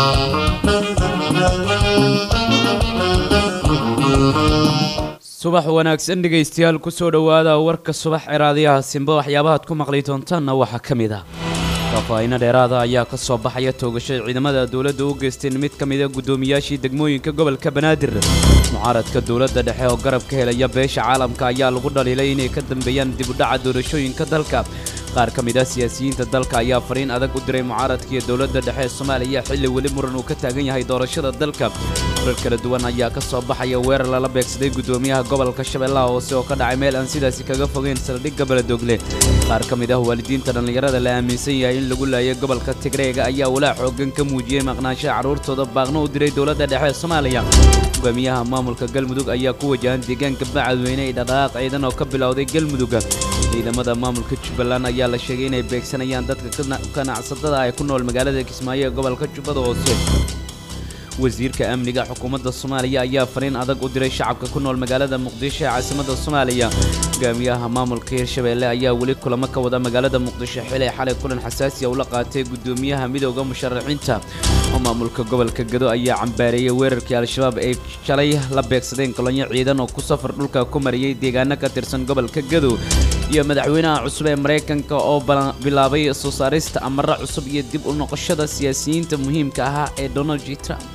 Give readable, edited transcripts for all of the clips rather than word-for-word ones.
subax wanaagsan dhageystayaal ku soo dhawaada warka subax ciraadiyaha Simba waxyaabaha ku maqli doontaan waxa kamid ah faahfaahin dheeraad ah ayaa ka soo baxaya toogasho ciidamada dawladda u geysteen mid kamid ah gudoomiyaashii degmooyinka gobolka Banaadir mucaaradka dawladda dhexe oo garab ka helaya beesha caalamka ayaa lagu dhaliilay inay ka dambeeyaan dib u dhaca doorashooyinka dalka qaar kamid ah siyaasiyiinta dalka ayaa fariin adag u diray mucaaradka dawladda dhexe Soomaaliya xilli wali muran uu ka taagan yahay doorashada dalka warar kala duwan ayaa ka soo baxaya weerar la beegsaday gudoomiyaha gobolka Shabeellaha Hoose oo ka dhacay meel aan sidaasi kaga fogeyn saldhigga Baladogle qaar kamid ah waalidiinta dhalinyarada la aaminsan yahay in lagu laayay gobolka Tigreega ayaa walaac xooggan ka muujiyay maqnaanshaha carruurtooda baaqna u diray dawladda dhexe Soomaaliya hogaamiyaha maamulka Galmudug ayaa ku wajahan deegaanka Bacadweyne ee dhaqaaq ciidan oo ka bilowday Galmudug ciidamada maamulka Jubbaland ayaa la sheegay inay beegsanayaan dadka ganacsatada ay ku nool magaalada Kismaayo ee gobolka Jubbada Hoose wasiirka amniga xukuumadda Soomaaliya ayaa fariin adag u diray shacabka ku nool magaalada Muqdisho ee caasimadda Soomaaliya hogaamiyaha maamulka Hirshabeelle ayaa wali kulamo ka wada magaalada Muqdisho xalay kulan xasaasi ah oo la qaatay gudoomiyaha midowga musharaxiinta maamulka gobolka Gado ayaa cambaareeyay weerarkii al-shabaab ay shalay la beegsadeen kolonyo ciidan oo ku safar dhulka ku mariyay deegaano ka tirsan gobolka Gado iyo madaxweynaha cusub ee Mareykanka oo bilaabay soo saarista amarro cusub iyo dib u noqoshada siyaasiyiinta muhiimka ah ee Donald J. Trump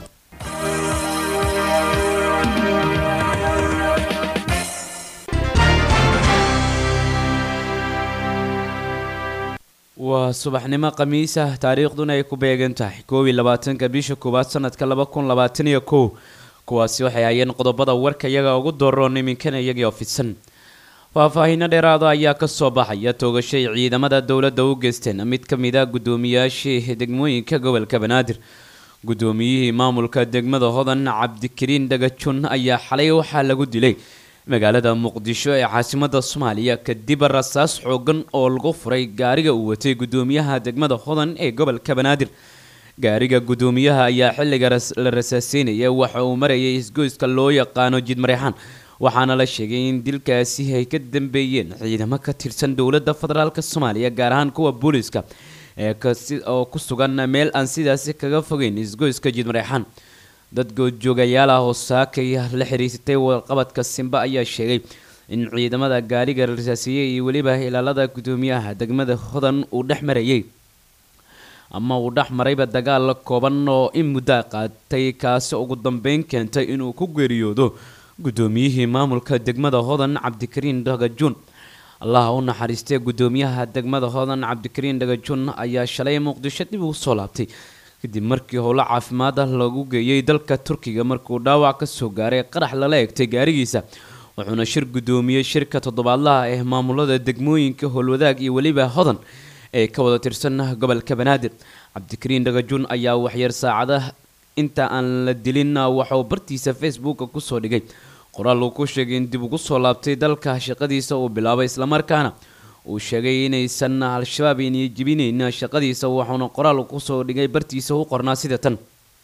waa subaxnimo khamiis ah taariikhduna ay ku beegan tahay 22 bisha koowaad sanadka 2021 kuwaasi waxay hayeen qodobada warka iyaga ugu dooroon iminkana iyagii oo fidsan faahfaahin dheeraad ah ayaa ka soo baxaya toogashay ciidamada dawladda u geysteen mid kamid ah gudoomiyaashii degmooyinka gobolka Banaadir gudoomiyihii maamulka degmada Hodan Cabdikariin Dhagajun ayaa xalay waxa lagu dilay magaalada Muqdisho ee caasimadda Soomaaliya kadib rasaas xoogan oo lagu furay gaariga uu watay gudoomiyaha degmada Hodan ee gobolka Banaadir gaariga gudoomiyaha ayaa xilliga la rasaasinayay waxa uu marayay isgoyska loo yaqaano Jid Mareexan waxaana la sheegay in dilkaasi ay ka dambeeyeen ciidamo ka tirsan dawladda federaalka Soomaaliya gaar ahaan kuwa booliska ee ku sugan meel aan sidaasi kaga fogeyn isgoyska Jid Mareexan dad goobjoogayaal ah oo saakay la xiriirtay warqabadka Simba ayaa sheegay in ciidamada gaariga rasaasiyay iyo waliba ilaalada gudoomiyaha degmada Hodan uu dhaxmarayay ama uu dhaxmarayba dagaal kooban oo in muddo qaatay kaasi ugu dambeyn keentay inuu ku geeriyoodo gudoomiyihii maamulka degmada Hodan Cabdikariin Dhagajun Allah u naxariistay gudoomiyaha degmada Hodan Cabdikariin Dhagajun ayaa shalay Muqdisho dib u soo laabtay kadib markii howlo caafimaad lagu geeyay dalka Turkiga markuu dhaawac ka soo gaaray qarax la eegtay gaarigiisa wuxuuna shir gudoomiyay shirka toddobaadlaha ee maamulada degmooyinka Howlwadaag iyo waliba Hodan ee ka wada tirsan gobolka Banaadir Cabdikariin Dhagajun ayaa waxyar saacadaha inta aan la dilin waxa uu bartiisa Facebook ku soo dhigay qoraal uu ku sheegay in dib ugu soo laabtay dalka shaqadiisa uu bilaabay isla markaana uu sheegay inaysan al-shabaab inay jibinayna shaqadiisa waxaana qoraal ku soo dhigay bartiisa u qornaa sida tan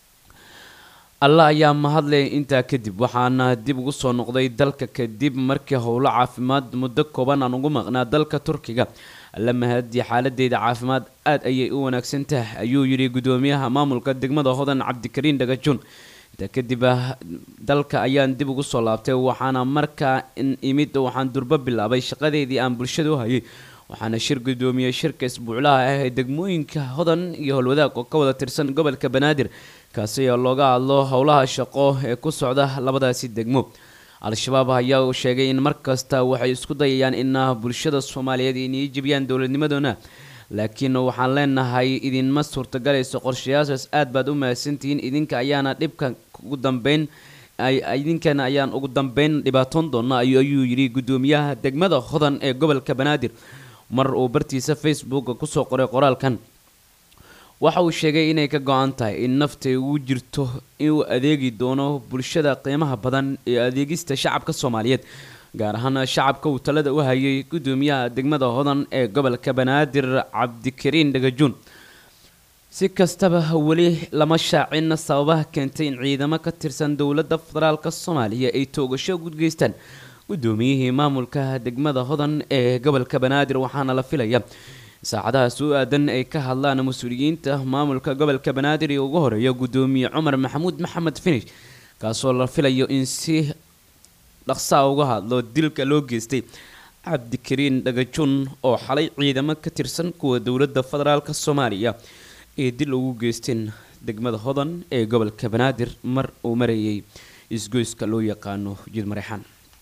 Allah ayaa mahadlay inta kadib waxaana dib ugu soo noqday dalka kadib markii howlo caafimaad muddo kooban aan ugu maqnaa dalka Turkiga alla mahadi xaaladeyda caafimaad aad ayay u wanaagsan tahay ayuu yiri gudoomiyaha maamulka degmada Hodan Cabdikariin Dhagajun kadib dalka ayaan dib ugu soo laabtay waxaana markaa in imid waxaan durba bilaabay shaqadeedii aan bulshada u hayay waxaana shir gudoomiyay shirka isbuuclaha ah ee degmooyinka Hodan iyo Howlwadaag oo ka wada tirsan gobolka Banaadir kaasi oo looga hadlo howlaha shaqo ee ku socda labadaasi degmo al-shabaab ayaa sheegay in markasta waxay isku dayayaan in bulshada Soomaaliyeed inay jibiyaan dawladnimadooda laakiin waxaan leenahay idinma suurtagelayso qorshayaashaas aad baad u mahadsantihiin idinka ayaana dhibka ugu dambeyn idinkana ayaan ugu dambeyn dhibaatoon doona ayuu yiri gudoomiyaha degmada Hodan ee gobolka Banaadir mar uu bartiisa Facebook ku soo qoray qoraalkan waxa uu sheegay inay ka go'an tahay in naftay uu jirto inuu adeegi doono bulshada qiimaha badan ee adeegista shacabka Soomaaliyeed gaar ahaan shacabka uu talada u hayay gudoomiyaha degmada Hodan ee gobolka Banaadir Cabdikariin Dhagajun si kastaba wali lama shaacin sababaha keentay in ciidamo ka tirsan dawladda federaalka Soomaaliya ay toogasho gudgeystaan gudoomiyihii maamulka degmada Hodan ee gobolka Banaadir waxaana la filayaa saacadahaas u aadan ay ka hadlaan mas-uuliyiinta maamulka gobolka banaadir ee ugu horeeya gudoomiye cumar maxamuud maxamed finish kaasoo la filayo in si dhaqsaa uga hadlo dilka loo geystay cabdikariin dhagajun oo xalay ciidamo ka tirsan kuwa dowladda federaalka soomaaliya ee dil ugu geysteen degmada hodan ee gobolka banaadir mar uu marayay isgoyska loo yaqaano jid mareexan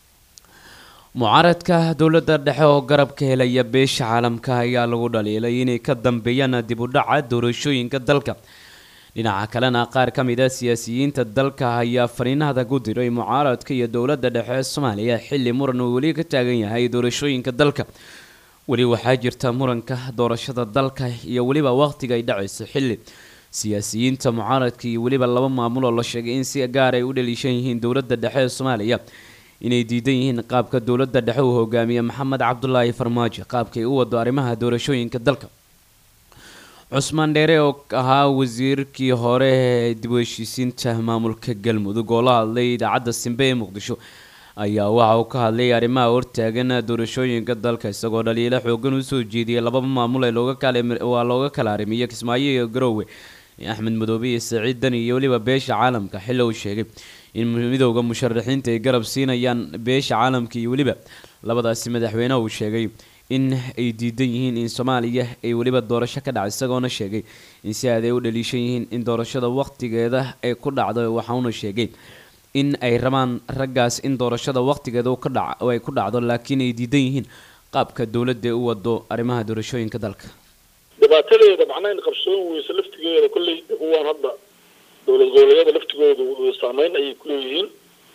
mucaaradka dowladda dhexe oo garabka helaya beesha caalamka ayaa lagu dhaliilay inay ka dambeeyaan dib u dhaca doorashooyinka dalka dhinaca kalena qaar ka mid ah siyaasiyiinta dalka ayaa fariinada ku diray mucaaradka iyo dowladda dhexe ee Soomaaliya xilli muran uu weli ka taagan yahay doorashooyinka dalka weli waxaa jirta muranka doorashada dalka iyo weliba waqtiga ay dhacayso xilli siyaasiyiinta mucaaradka iyo weliba laba maamul oo la sheegay in si gaar ay u dhalishan yihiin dowladda dhexe ee Soomaaliya inay diidan yihiin qaabka dowladda dhexe uu hogaamiyo Maxamed Cabdullaahi Farmaajo qaabkay u wado arrimaha doorashooyinka dalka Cusman Dheere oo ahaa wasiirkii hore ee dib u heshiisiinta maamulka Galmudug oo la hadlay idaacadda Simbe ee Muqdisho ayaa waxa uu ka hadlay arrimaha hortaagan doorashooyinka dalka isagoo dhaliilo xoogan u soo jeediyay laba maamul ee looga kala arimiyo Kismaayo iyo Garowe Axmed Madoobe iyo Saciid Dani iyo waliba beesha caalamka xilli uu sheegay in midowga musharaxiinta ay garab siinayaan beesha caalamka iyo waliba labadaasi madaxweyne uu sheegay in ay diidan yihiin in Soomaaliya ay waliba doorasho ka dhacay isagoona sheegay in si aad ay u dhalishan yihiin in doorashada waqtigeeda ay ku dhacdo waxa uu sheegay in ay rabaan raggaas in doorashada waqtigeeda ay ku dhacdo laakiin ay diidan yihiin qaabka dowladda u wado arrimaha doorashooyinka dalka dhibaatadeeda macnaheedu in qabsoon weyso laftigeeda kulli kuwan hadda dowlad goboleedyada laftigoodu saameyn ay ku leeyihiin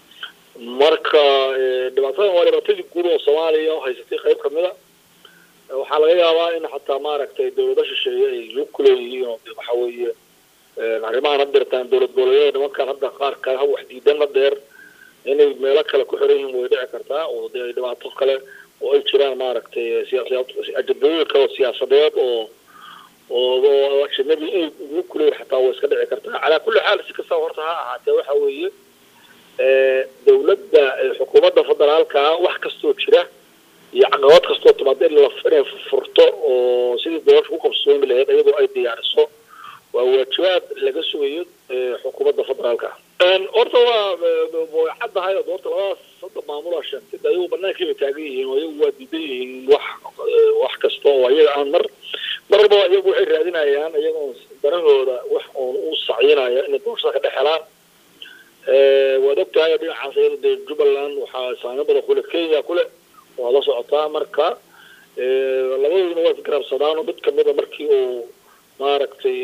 marka dhibaatada waa dhibaatadii guud oo Soomaaliya oo haysatay qayb kamid ah waxaa laga yaabaa in xataa maaragtay dowladda shisheeye ay lug ku leeyihiin oo waxa weeye arrimahan hadda dirtaan dowlad goboleedyada nimankan hadda qaar ka wax diidan dheer inay meelo kale ku xiran yihiin way dhici kartaa oo dhibaato kale oo ay jiraan maaragtay siyaasadeed oo ajnabi ay ugu kulay xataa way iska dhici kartaa ala kulli xaal si kasta horta ha ahaatee waxa weeye dowladda xukuumadda federaalka wax kastoo jira iyo caqabad kastoo timaada in la furto oo sidii doorasho ku qabsoon lahayd iyadoo ay diyaariso waa waajibaad laga sugayo xukuumadda federaalka horta waa caddahay oo horta labadaas saddex maamul ah sheegtay ayuu banaanka taagan yihiin oo iyagu waa diidan yihiin wax kasta oo iyaga aan marba iyagu waxay raadinayaan iyagoo darahooda wax u sacinaya in doorashada ka dhexelaan waad ogtahay dhinacaas iyada Jubbaland waxaa saameyn badan ku leh Kenya kule waa la socotaa marka labadooduna waa garabsadaan mid kamid ah markii uu maaragtay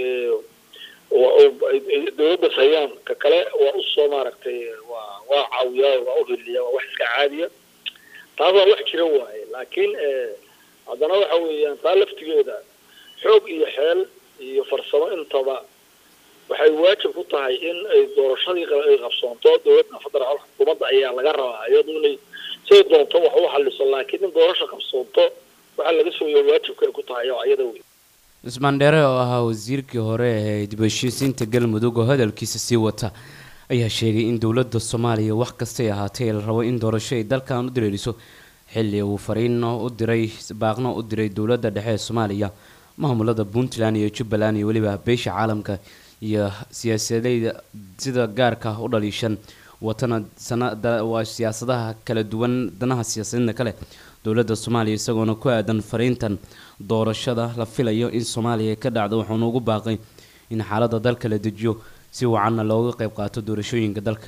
dowladda sayaan ka kale waa u soo maaragtay waa caawiyaa waa u heliyaa wax iska caadiya taas waa wax jira waaye laakiin haddana waxa weeyaan taa laftigeeda xoog iyo xeel iyo farsamo intaba waxay waajib ku tahay in ay doorashadii ay qabsoonto dowladda federaalka xukuumadda ayaa laga rabaa iyadoo inay soo doonto wax u xalliso laakiin in doorasho qabsoonto waxa laga soo yeeyo waajibka ay ku tahay iyada weey Cusman Dheere oo ahaa wasiirkii hore ee dib u heshiisiinta Galmudug oo hadalkiisa sii wata ayaa sheegay in dowladda Soomaaliya wax kasta ay ahaatay la rabo in doorasho ay dalkan u direeriso xilli uu fariin u diray baaqna u diray dowladda dhexe ee Soomaaliya maamulada Puntland iyo Jubbaland iyo waliba beesha caalamka iyo siyaasadeyda sida gaarka u dhalishan watana sanada waa siyaasadaha kala duwan danaha siyaasadda kale dowladda Soomaaliya isagoona ku aadan fariintan doorashada la filayo in Soomaaliya ka dhacdo wuxuu ugu baaqay in xaaladda dalka la dejiyo si wacan looga qayb qaato doorashooyinka dalka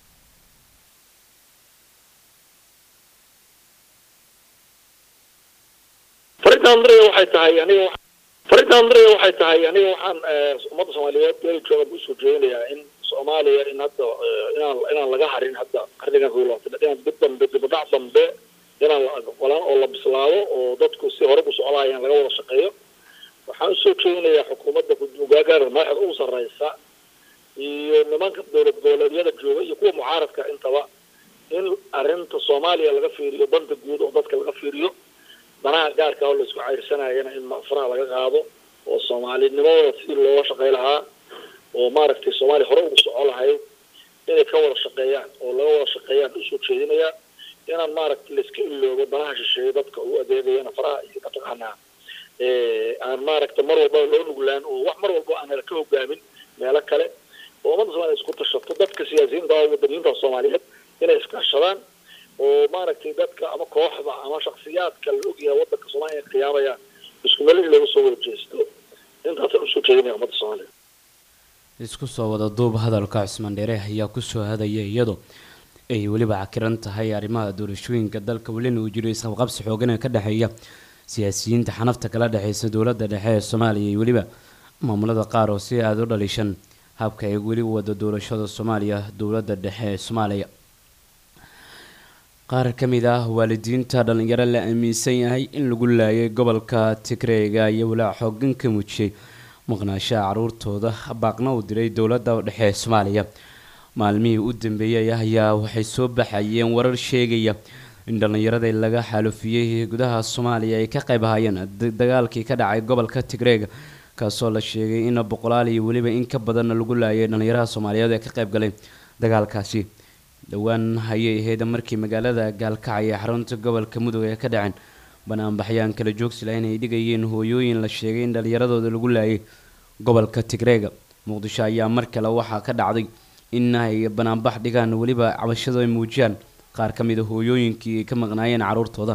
Fariintan waxay tahay aniga waxaan ummadda Soomaaliyeed meel jooga u soo jeedinayaa in Soomaaliya in hadda inaan laga harin hadda qarnigan dib dambe inaan walaan oo la bislaado oo dadku si hore u socdaayaan laga wada shaqeeyo waxaan soo jeedinayaa xukuumadda gudoogaar maaxad u sareysa iyo nimanka dowlad goboleedyada jooga iyo kuwa mucaaradka intaba in arinta Soomaaliya laga fiiriyo danta guud oo dadka laga fiiriyo danaha gaarka oo la isku cayrsanaayana in faraha laga qaado oo Soomaalinimada si loo shaqeyn lahaa oo maaragtay Soomaali hore ugu socon lahayd inay ka wada shaqeeyaan oo laga wada shaqeeyaan u soo jeedinayaa inaan maaragtay la iska iloobo danaha shisheeye dadka u adeegayana faraha iyo ka taqaanaa aan maaragtay mar walba loo nuglaan oo wax mar walba aan ka hogaamin meelo kale oo ummadda Soomaaliyeed isku tashato dadka siyaasiyiinta oo wadaniinta Soomaaliyeed inay iskaashadaan oo maaragtay dadka ama kooxda ama shakhsiyaadka la ogyahay waddanka Soomaaliya qiyaamaya isku meel lagu soo wada jeesto intaas oo soo jeedinaya ummadda Soomaaliyeed isku soo wada duub hadalka Cusmaan Dheere ayaa ku soo hadaya iyadoo ay waliba cakiran tahay arrimaha doorashooyinka dalka walina uu jiro isqabqabsi xoogan ka dhaxeeya siyaasiyiinta xanafta kala dhaxaysa dowladda dhexe ee Soomaaliya iyo waliba maamulada qaar oo si aad u dhalishan habka ay wali wada doorashada Soomaaliya dowladda dhexe ee Soomaaliya qaar ka mid ah waalidiinta dhalinyaro la aaminsan yahay in lagu laayay gobolka Tigray iyo walaac xoogan ka muujiyay maqnaashaha caruurtooda baaqna u diray dowladda dhexe ee Soomaaliya maalmihii u dambeeyay ayaa waxay soo baxayeen warar sheegaya in dhalinyarada laga xalufiyay gudaha Soomaaliya ay ka qayb hayeen dagaalkii ka dhacay gobolka Tigray kaasoo la sheegay in boqolaal iyo waliba in ka badan lagu laayay dhalinyarada Soomaaliyeed ee ka qayb galay dagaalkaasi dhawaan hayay ahayd markii magaalada Gaalkacyo xarunta gobolka Mudug ee ka dhaceen banaanbaxyaan kala joogsi lahayn ay dhigayeen hooyooyin la sheegay in dhalinyaradooda lagu laayay gobolka Tigray Muqdisho ayaa mar kale waxaa ka dhacday in ay banaanbax dhigaan waliba cabashada ay muujiyaan qaar ka mid ah hooyooyinkii ka maqnaayeen caruurtooda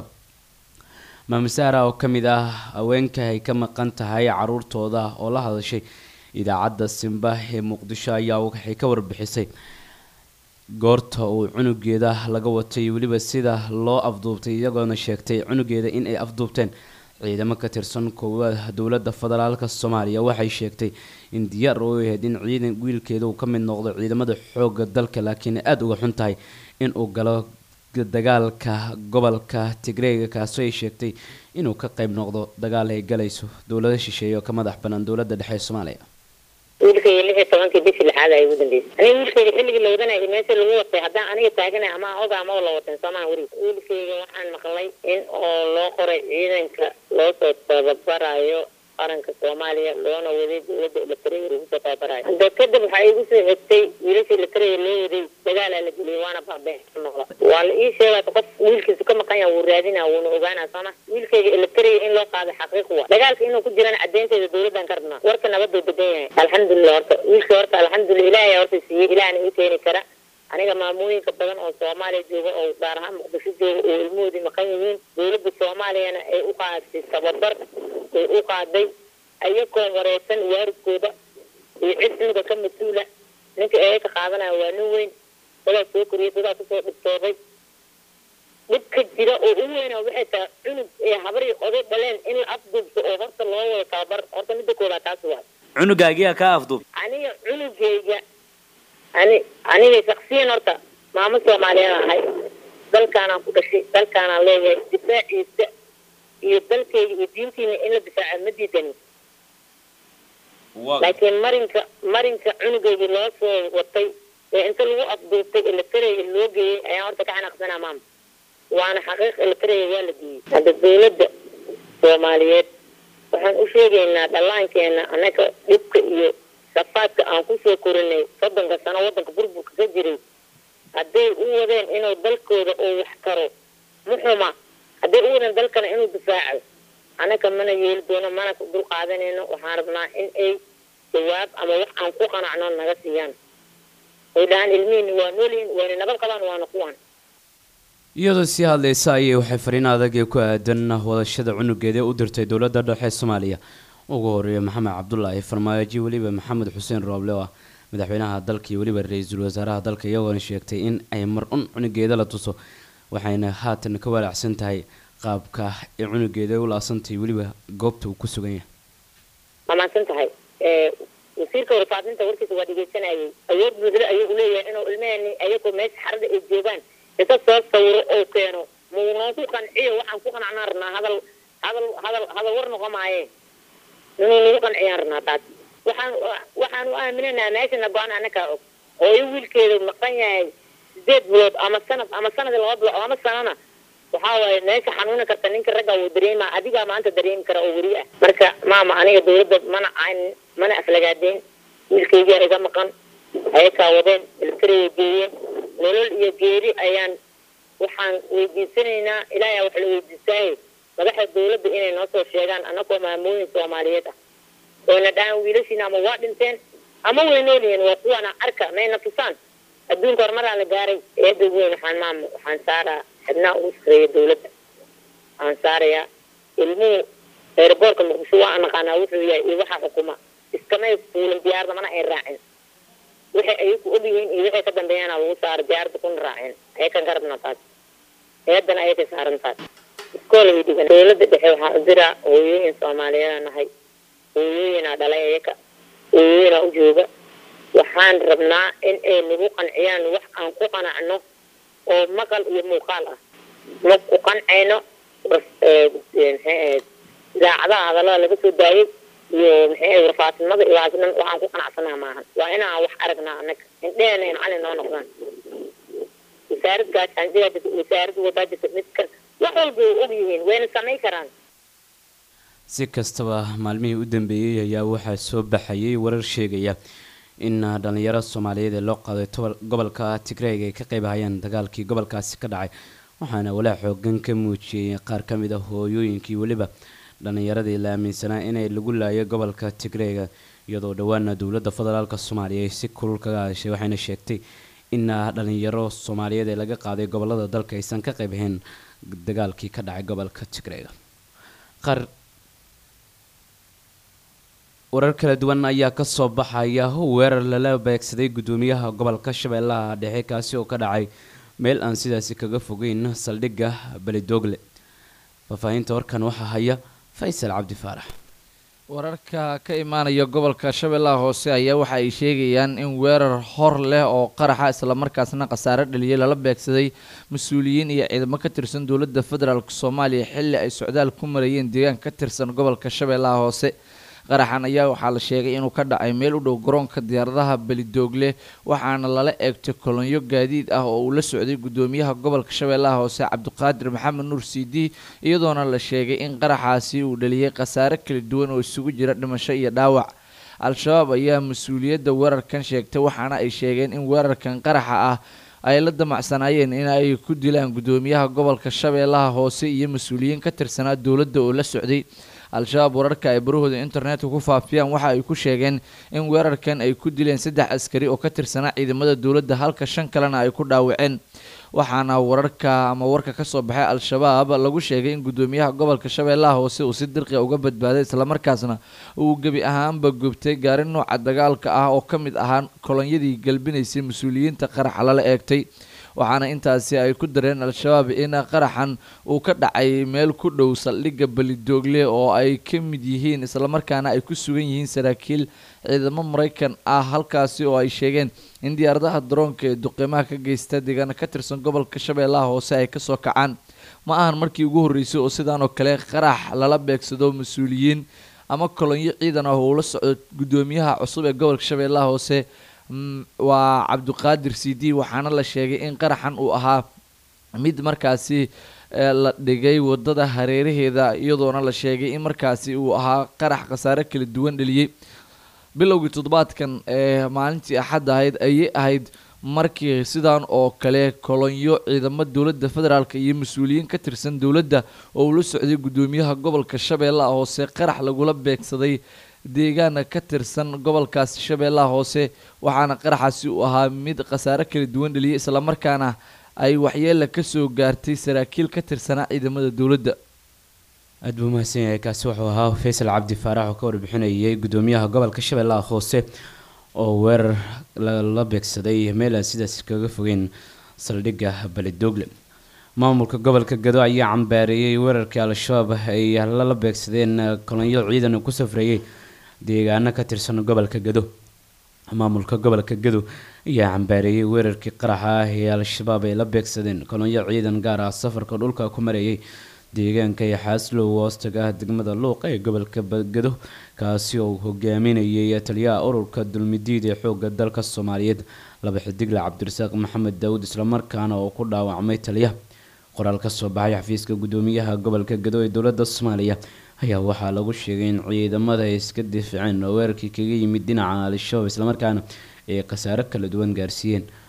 maamsaara oo ka mid ah haweenka ay ka maqan tahay caruurtooda oo la hadashay idaacadda Simba ee Muqdisho ayaa waxay ka warbixisay goorta uu cunugeeda laga watay waliba sida loo afduubtay iyagoona sheegtay cunugeeda in ay afduubteen ciidamo ka tirsan kooxda dowladda federaalka Soomaaliya waxay sheegtay in diyaar u yahay in ciidan wiilkeeda uu ka mid noqdo ciidamada xoogga dalka laakiin aad uga xun tahay in uu galo dagaalka gobolka Tigray kaasoo ay sheegtay inuu ka qayb noqdo dagaal ay galayso dowladda shisheeye oo ka madax banaan dowladda dhexe ee Soomaaliya wiilkayga 16 bishii lixaad ay ugu dambeysay wiilkayga xilligii la wadanayay meesha lagu watay haddaan aniga taaganay ama oga ama la watan Soomaaliya wiilkayga waxaan maqlay in oo loo qoray ciidanka loo soo tababarayo qaranka Soomaaliya loona waday dowladda la tiriyay ugu soo tababarayo kadib waxa ay ugu soo xigtay wiilashii la tiriyay loo waday dagaal la geliyay waana baabeen waa la ii sheegay qof wiilkiisu ka maqan yahay uu raadinaa wuuna ogaanaa Soomaa wiilkayga la tiriyay in loo qaado xaqiiq waa dagaalka inuu ku jiraan cadeynteeda dowladdan karnaa warka nabadda badan yahay alxamdulillah horta wiilka horta alxamdulillah ilaahay horta siiyay ilaahna ii keeni kara aniga maamooyinka badan oo Soomaaliya jooga oo gaar ahaan Muqdisho jooga oo ilmoodi maqan yihiin dowladda Soomaaliyana ay u qaaday tababar ay u qaaday ayagoo wareysan waarkooda iyo cidda ka mas'uula ninka ay ka qaadanaya waa nin weyn wala soo koriyay dad ku soo dhigtooday midka jira oo u weyn waxay tahay cunug ee habari oday dhaleen in la afduubto oo horta loo wada tababar horta midda kooda taas waa cunugaagiya ka afduub aniga cunugayga aniga shakhsiyan horta maamo Soomaaliyeed ahay dalkaana ku dhashay dalkaana leeyahay difaaciisa iyo dalkayga iyo diintiina in la difaaco ma diidani laakiin marinka cunugayga loo soo watay ee inta lagu afduubtay ee la tirayay loo geeyay ayaa horta ka xanaaqsanaa maama waana xaqiiq la tirayay waa la geeyay hadda dowladda Soomaaliyeed waxaan u sheegaynaa dhallaankeena anaka dhibka iyo safaadka aan ku soo korinay 30 sano wadanka burburka ka jiray hadday u wadeen inuu dalkooda oo wax karo muxuma hadday u wadeen dalkana inuu difaaco anaka mana yeeli doono mana dul qaadanayno waxaan rabnaa in ay jawaab ama wax aan ku qanacno naga siiyaan ودان ilmiin waa noolin waa nabad qabaan waa noqon iyadoo si hadlaysa ay waxay fariin adag ku aadan wadashada cunugeeda u dirtay dowladda dhexe Soomaaliya ugu horeeyay Maxamed Cabdullaahi Farmaajo waliba Maxamed Xuseen Rooble oo madaxweynaha dalka iyo waliba ra'iisul wasaaraha dalka iyagoo sheegtay in ay mar cunugeeda la tuso waxayna haatan ka walaacsan tahay qaabka ay cunugeeda u laasantay waliba goobta uu ku sugan yahay mamaasan tahay wasiirka warfaafinta warkiisa waa dhigeysanayay awood buuxda ayuu leeyahay inuu ilmahani ayagoo meesha xarada ay joogaan inta soo sawiro oo keeno muunoo ku qanciyo waxaan ku qanacnaa rabnaa hadal war noqomaayeen inuu nagu qanciyaan rabnaa taas waxaan u aaminaynaa meeshana go-aan anaka og hooyo wiilkeeda maqan yahay 8 bilood ama sanad 2 bilood ama sanana waxaa waaye meesha xanuuna karta ninka ragga uu dareemaa adiga maanta dareemi kara oo wariye ah marka maama aniga dowladda mana aflagaadeen wiilkayga iga maqan ay ka wadeen ilkariye geeyeen nolol iyo geeri ayaan waxaan weydiisanaynaa ilaahay wax la weydiisay madaxda dawladda inay noo soo sheegaan annagoo maamooyin Soomaaliyeed ah oo na dhaan wiilashiina ama waa dhinteen ama way noolyihiin waa kuwana arka mayna tusaan adduunka horumar la gaaray eeda weyn waxaan saaraa xubnaha ugu sarreeya dawladda aan saaraya ilmuhu airportka Muqdisho waa naqaanaa wuxuu yahay iyo waxa xukuma iskamay fuulin diyaarada mana ay raacin wixii ay ku ogyihiin iyo wixii ka dambeeyana lagu saar diyaarada kun raacin ay ka garabna taas eedana ay ka saaran taas iskool ay dhigan dawladda dhexe waxaa u jira hooyooyin Soomaaliyeed nahay hooyooyina dhalay ayaka hooyooyina u jooga waxaan rabnaa in ay nagu qanciyaan wax aan ku qanacno oo maqal iyo muuqaal ah ma ku qancayno idaacadaha hadallada laga soo daayay iyo warfaatinimada iyo waxaan ku qanacsanaa maahan waa inaan wax aragnaa annaga indheena in cali noo noqdaan wasaaradda wadaajirta midka wax walba way ogyihiin wayna samayn karaan si kastaba maalmihii u dambeeyay ayaa waxaa soo baxayay warar sheegaya in dhalinyaro Soomaaliyeed ee loo qaaday gobolka Tigray ay ka qayb hayaan dagaalkii gobolkaasi ka dhacay waxaana walaac xooggan ka muujiyay qaar ka mid ah hooyooyinkii waliba dhalinyaradii la aaminsanaa inay lagu laayay gobolka Tigray iyadoo dhawaana dawladda federaalka Soomaaliya ay si kulul kaga hadashay waxayna sheegtay in dhalinyaro Soomaaliyeed ee laga qaaday gobolada dalka aysan ka qayb ahayn dagaalkii ka dhacay gobolka Tigray warar kala duwan ayaa ka soo baxaya weerar lala beegsaday gudoomiyaha gobolka Shabeellaha Dhexe kaasi oo ka dhacay meel aan sidaasi kaga fogeyn saldhigga Balidogle faafahinta warkan waxa haya Faysal Cabdi Faarax wararka ka imaanaya gobolka Shabeellaha Hoose ayaa waxa ay sheegayaan in weerar hor leh oo qaraxa isla markaasna qasaare dhaliyay lala beegsaday mas'uuliyiin iyo ciidamo ka tirsan dawladda federaalka Soomaaliya xilli ay socdaal ku marayeen deegaan ka tirsan gobolka Shabeellaha Hoose qaraxan ayaa waxaa la sheegay inuu ka dhacay meel u dhow garoonka diyaaradaha Balidogle waxaana lala eegtay kolonyo gaadiid ah oo uu la socday gudoomiyaha gobolka Shabeellaha Hoose Cabdiqaadir Maxamed Nuur Siidi iyadoona la sheegay in qaraxaasi uu dhaliyay qasaare kala duwan oo isugu jira dhimasho iyo dhaawac al-shabaab ayaa mas'uuliyadda weerarkan sheegtay waxaana ay sheegeen in weerarkan qaraxa ah ay la damacsanaayeen in ay ku dilaan gudoomiyaha gobolka Shabeellaha Hoose iyo mas'uuliyiin ka tirsanaa dawladda oo la socday al-shabaab wararka ay barahooda internetka ku faafiyaan waxa ay ku sheegeen in weerarkan ay ku dileen 3 askari oo ka tirsanaa ciidamada dawladda halka 5 kalena ay ku dhaawaceen waxaana warka ka soo baxay al-shabaab lagu sheegay in gudoomiyaha gobolka Shabeellaha Hoose uu si dirqi uga badbaaday isla markaasna uu gabi ahaanba gubtay gaari nooca dagaalka ah oo ka mid ahaan kolonyadii galbinaysay mas'uuliyiinta qaraxa la eegtay waxaana intaasi ay ku dareen al-shabaab in qaraxan uu ka dhacay meel ku dhow saldhigga Balidogle oo ay ka mid yihiin isla markaana ay ku sugan yihiin saraakiil ciidamo Mareykan ah halkaasi oo ay sheegeen in diyaaradaha droonka ee duqeymaha ka geysta deegaanka ka tirsan gobolka Shabeellaha Hoose ay ka soo kacaan ma ahan markii ugu horeysay oo sidaan oo kale qarax lala beegsado mas'uuliyiin ama kolonyo ciidan ah oo la socdo gudoomiyaha cusub ee gobolka Shabeellaha Hoose waa Cabdiqaadir Siidi waxaana la sheegay in qaraxan uu ahaa mid markaasi la dhigay wadada hareeraheeda iyadoona la sheegay in markaasi uu ahaa qarax qasaare kala duwan dhaliyay bilowgii toddobaadkan ee maalintii Axad ayay ahayd markii sidaan oo kale kolonyo ciidamo dawladda federaalka iyo mas'uuliyiin ka tirsan dawladda oo la socday gudoomiyaha gobolka Shabeellaha Hoose qarax lagula beegsaday deegaana ka tirsan gobolkaas Shabeellaha Hoose waxaana qaraxaasi uu ahaa mid qasaare kala duwan dhaliyay isla markaana ay waxyeello ka soo gaartay saraakiil ka tirsanaa ciidamada dawladda aad buu mahadsan yahay kaasi wuxuu ahaa Faysal Cabdi Faarax oo ka warbixinayay gudoomiyaha gobolka Shabeellaha Hoose oo weerar la beegsaday meel sidaas kaga fogeen saldhigga Balidogle maamulka gobolka Gado ayaa cambaareeyay weerarkii al-shabaab ay la beegsadeen kolonyo ciidan ku safrayay deegaano ka tirsan gobolka Gado maamulka gobolka Gado ayaa cambaareeyay weerarkii qaraxa ah ee al-shabaab ay la beegsadeen kolonyo ciidan gaar ah safarka dhulka ku marayay deegaanka Yaxaaslo hoostaga degmada Luuq ee gobolka Gado kaasi oo hogaaminayay taliyaha ururka dulmidiid ee xoogga dalka Soomaaliyeed laba xidigle Cabdirasaaq Maxamed Daawud isla markaana oo ku dhaawacmay taliyaha qoraal ka soo baxay xafiiska gudoomiyaha gobolka Gado ee dawladda Soomaaliya ayaa waxaa lagu sheegay in ciidamada ay iska difaaceen weerarkii kaga yimid dhinaca al-shabaab isla markaana ay qasaare kala duwan gaarsiiyeen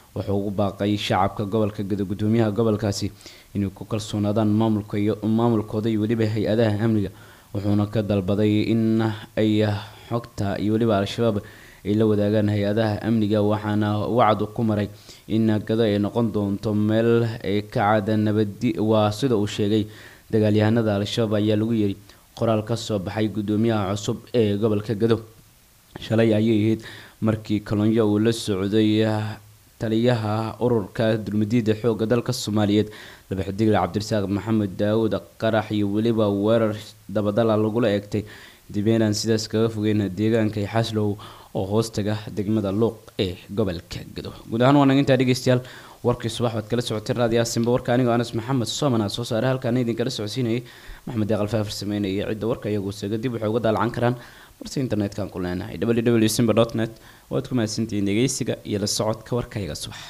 wuxuu ugu baaqay shacabka gobolka Gedo gudoomiyaha gobolkaasi inay ku kalsoonaadaan maamulkooda iyo waliba hay-adaha amniga wuxuuna ka dalbaday in ay xogta iyo waliba al-shabaab ay la wadaagaan hay-adaha amniga waxaana wacd ku maray in Gedo ay noqon doonto meel ay ka caada nabadi waa sida uu sheegay dagaalyahanada al-shabaab ayaa lagu yiri qoraal ka soo baxay gudoomiyaha cusub ee gobolka Gedo shalay ayay ahayd markii kolonyo uu la socday taliyaha ururka dulmadiida xoogga dalka Soomaaliyeed Labaxdigal Cabdirasaaq Maxamed Daawud qarax iyo waliba weerar dabadal lagu la eegtay dibeenan sidaas kaga fogeyn deegaanka Xaslow oo hoostaga degmada Luuq ee gobolka Gedo guud ahaan waan inta dhageystayaal warkii subax wad kala socotay raadiyo Simba warka aniga Anas Maxamed Soomana soo saaray halkaan idin kala socodsiinay Maxamed Deeqal Faafir sameynay cid warka iyagu saga dib waxay uga daalcan karaan barta internet-kan ku leenahay www.simba.net waad ku mahadsantihiin dhageysiga iyo la socodka warkayga subax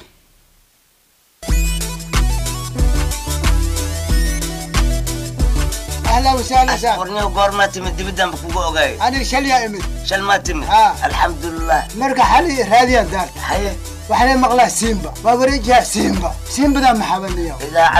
أهلا وسهلا سهلا ورني وقورماتي من دبدان بكو اوغاي أنا شل يا إمي شل ما تمي الحمد لله مرقى حالي هذه الدار حي وحنا مغلا سيمبا ما بريجها سيمبا ذا محاولني إذا